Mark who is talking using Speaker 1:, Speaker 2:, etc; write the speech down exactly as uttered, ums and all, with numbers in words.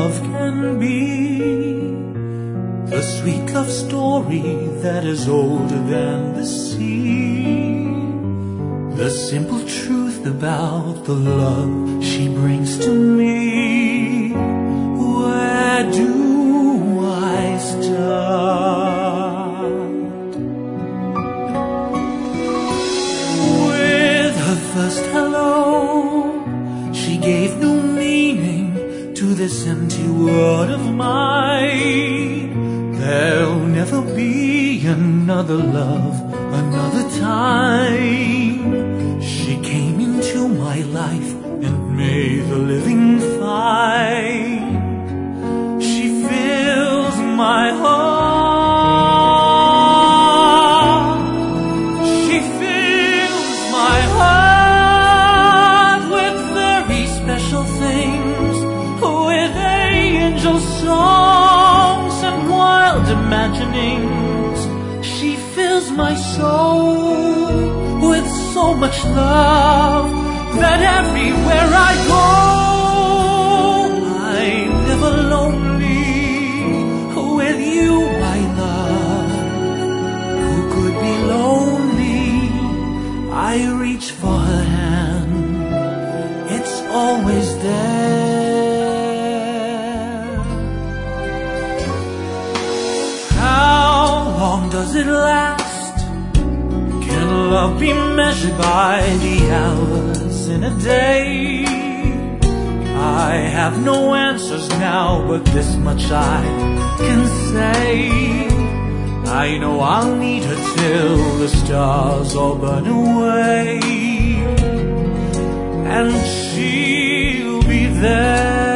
Speaker 1: love can be, the sweet love story that is older than the sea, the simple truth about the love she brings to me. Where do I start? With her first hello, she gave new meaning to this empty world of mine. There'll never be another love, another time. She came into my life and made the living fine. She fills my heart. She fills my heart with very special things, with angel songs and wild imaginings. She fills my soul with so much love that everywhere I go, I'm never lonely. With you, my love, who could be lonely? I reach for her hand, it's always there. How long does it last? Can love be measured by the hours in a day? I have no answers now, but this much I can say. I know I'll need her till the stars all burn away, and she'll be there.